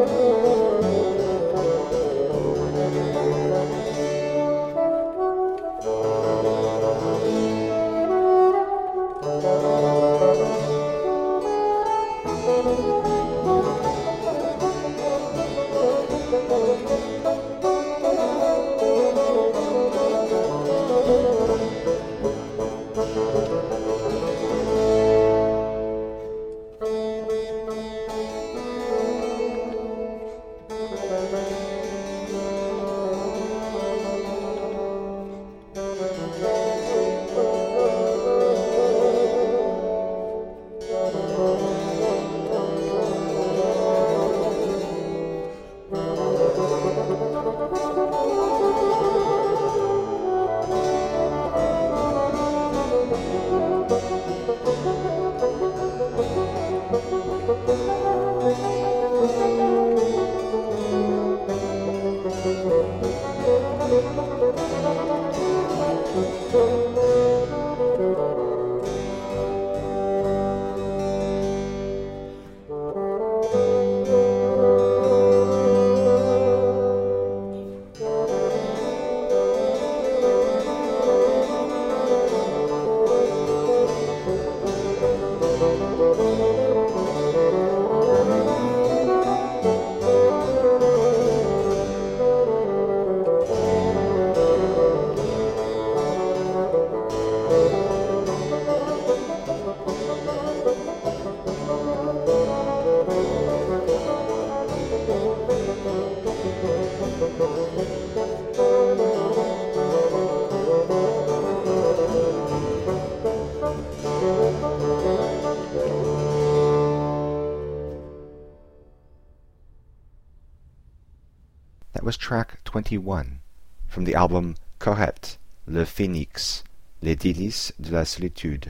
That was track 21 from the album Correct, Le Phénix, Les Délices de la Solitude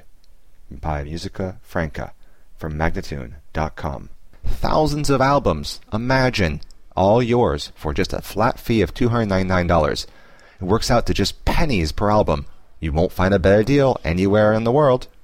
by Musica Franca from Magnatune.com. Thousands of albums, imagine, all yours for just a flat fee of $299. It works out to just pennies per album. You won't find a better deal anywhere in the world.